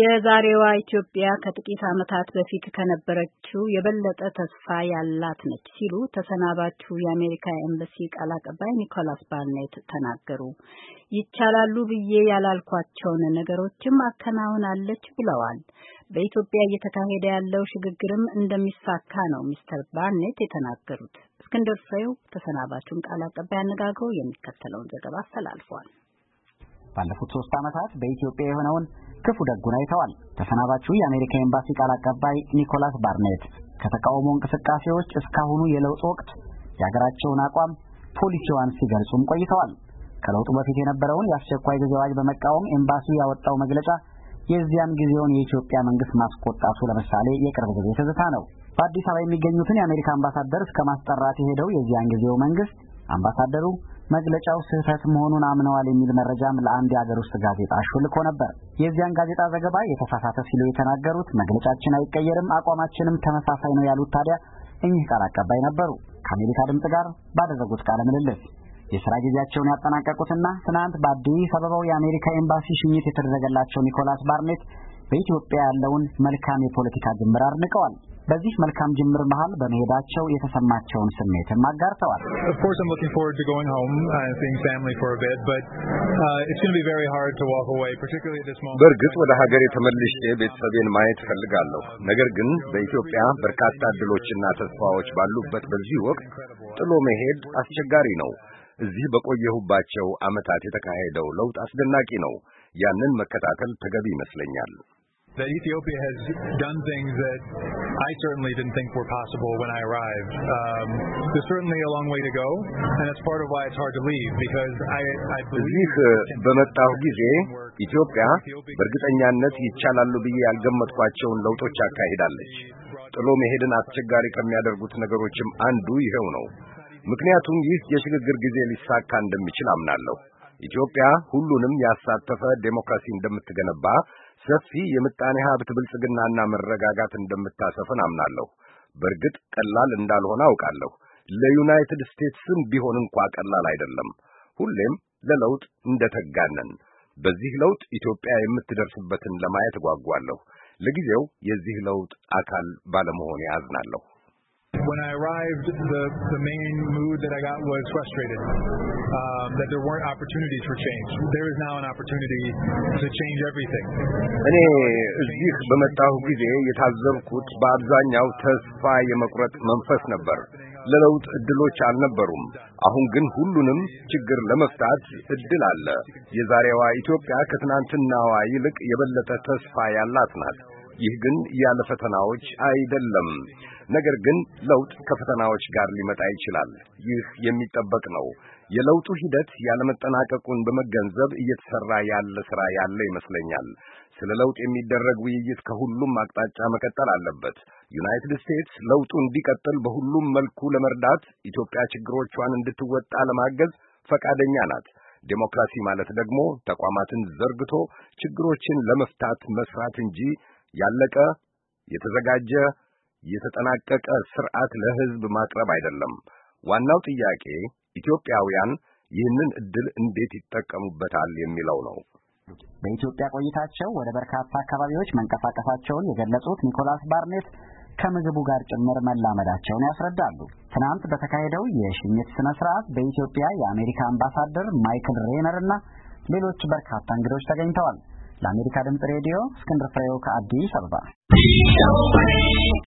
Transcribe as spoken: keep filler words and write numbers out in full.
የዛሬዋ ኢትዮጵያ ከጥቂት ዓመታት በፊት ከነበረችው የበለጠ ተስፋ ያላት ነች ሲሉ ተሰናባቹ የአሜሪካ ኤምባሲ ቃል አቀባይ ኒኮላስ ባርኔት ተናገሩ። ይቻላሉ ብዬ ያላልኳቸውን ነገሮችም አከናውናለች ብለዋል። በኢትዮጵያ እየተካሄደ ያለው ሽግግርም እንደሚሳካ ነው ሚስተር ባርኔት የተናገሩት። እስክንድር ፍሬው ተሰናባቹን ቃል አቀባይ አነጋግሮ የሚከተለውን ዘገባ አስተላልፏል። ባለፉት ሶስት ዓመታት በኢትዮጵያ የሆነውን ክፉ ደጉን አይተዋል። ተሰናባቹ የአሜሪካ ኤምባሲ ቃል አቀባይ ኒኮላስ ባርኔት ከተቃውሞ እንቅስቃሴዎች እስካሁኑ የለውጥ ወቅት የሀገራቸውን አቋም ፖሊሲዋን ሲገልጹም ቆይተዋል። ከለውጡ በፊት የነበረውን የአስቸኳይ ጊዜ አዋጅ በመቃወም ኤምባሲው ያወጣው መግለጫ የዚያን ጊዜውን የኢትዮጵያ መንግስት ማስቆጣቱ ለምሳሌ የቅርብ ጊዜ ትዝታ ነው። በአዲስ አበባ የሚገኙትን የአሜሪካ አምባሳደር እስከ ማስጠራት የሄደው የዚያን ጊዜው መንግስት አምባሳደሩ መግለጫው ስህተት መሆኑን አምነዋል የሚል መረጃም ለአንድ የሀገር ውስጥ ጋዜጣ አሽልኮ ነበር። የዚያን ጋዜጣ ዘገባ የተሳሳተ ሲሉ የተናገሩት መግለጫችን አይቀየርም፣ አቋማችንም ተመሳሳይ ነው ያሉት ታዲያ እኚህ ቃል አቀባይ ነበሩ። ከአሜሪካ ድምጽ ጋር ባደረጉት ቃለ ምልልስ የሥራ ጊዜያቸውን ያጠናቀቁትና ትናንት በአዲስ አበባው የአሜሪካ ኤምባሲ ሽኝት የተደረገላቸው ኒኮላስ ባርኔት በኢትዮጵያ ያለውን መልካም የፖለቲካ ጅምር አድንቀዋል። በዚህ መልካም ጅምር መሃል በመሄዳቸው የተሰማቸውን ስሜትም አጋርተዋል። Of course I'm looking forward to going home and seeing family for a bit, but uh, it's going to be very hard to walk away, particularly at this moment. በእርግጥ ወደ ሀገሬ ተመልሼ ቤተሰቤን ማየት ፈልጋለሁ። ነገር ግን በኢትዮጵያ በርካታ እድሎችና ተስፋዎች ባሉበት በዚህ ወቅት ጥሎ መሄድ አስቸጋሪ ነው። እዚህ በቆየሁባቸው ዓመታት የተካሄደው ለውጥ አስደናቂ ነው። ያንን መከታተል ተገቢ ይመስለኛል። That Ethiopia has done things that I certainly didn't think were possible when I arrived. Um, there's certainly a long way to go, and that's part of why it's hard to leave, because I, I believe... በመጣሁ ጊዜ ኢትዮጵያ በእርግጠኛነት ይቻላሉ ብዬ ያልገመትኳቸውን ለውጦች አካሂዳለች። ጥሎ መሄድን አስቸጋሪ ከሚያደርጉት ነገሮችም አንዱ ይሄው ነው። ምክንያቱም ይህ የሽግግር ጊዜ ሊሳካ እንደሚችል አምናለሁ። ኢትዮጵያ ሁሉንም ያሳተፈ ዴሞክራሲ እንደምትገነባ፣ ሰፊ የምጣኔ ሀብት ብልጽግናና መረጋጋት እንደምታሰፍን አምናለሁ። በእርግጥ ቀላል እንዳልሆነ አውቃለሁ። ለዩናይትድ ስቴትስም ቢሆን እንኳን ቀላል አይደለም። ሁሌም ለለውጥ እንደተጋነን። በዚህ ለውጥ ኢትዮጵያ የምትደርስበትን ለማየት ጓጓለሁ። ለጊዜው የዚህ ለውጥ አካል ባለመሆኔ አዝናለሁ። When I arrived, the the main mood that I got was frustrated, um, that there weren't opportunities for change. There is now an opportunity to change everything. እኔ እዚህ በመጣሁ ጊዜ የታዘብኩት በአብዛኛው ተስፋ የመቁረጥ መንፈስ ነበር። ለለውጥ እድሎች አልነበሩም። አሁን ግን ሁሉንም ችግር ለመፍታት እድል አለ። የዛሬዋ ኢትዮጵያ ከትናንትናዋ ይልቅ የበለጠ ተስፋ ያላት ናት። ይህ ግን ያለ ፈተናዎች አይደለም። ነገር ግን ለውጥ ከፈተናዎች ጋር ሊመጣ ይችላል። ይህ የሚጠበቅ ነው። የለውጡ ሂደት ያለመጠናቀቁን በመገንዘብ እየተሰራ ያለ ስራ ያለ ይመስለኛል። ስለ ለውጥ የሚደረግ ውይይት ከሁሉም አቅጣጫ መቀጠል አለበት። ዩናይትድ ስቴትስ ለውጡ እንዲቀጥል በሁሉም መልኩ ለመርዳት ኢትዮጵያ ችግሮቿን እንድትወጣ ለማገዝ ፈቃደኛ ናት። ዴሞክራሲ ማለት ደግሞ ተቋማትን ዘርግቶ ችግሮችን ለመፍታት መስራት እንጂ ያለቀ የተዘጋጀ የተጠናቀቀ ስርዓት ለህዝብ ማቅረብ አይደለም። ዋናው ጥያቄ ኢትዮጵያውያን ይህንን እድል እንዴት ይጠቀሙበታል የሚለው ነው። በኢትዮጵያ ቆይታቸው ወደ በርካታ አካባቢዎች መንቀሳቀሳቸውን የገለጹት ኒኮላስ ባርኔት ከምግቡ ጋር ጭምር መላመዳቸውን ያስረዳሉ። ትናንት በተካሄደው የሽኝት ስነ ስርዓት በኢትዮጵያ የአሜሪካ አምባሳደር ማይክል ሬነር እና ሌሎች በርካታ እንግዶች ተገኝተዋል። ለአሜሪካ ድምጽ ሬዲዮ እስክንድር ፍሬው ከአዲስ አበባ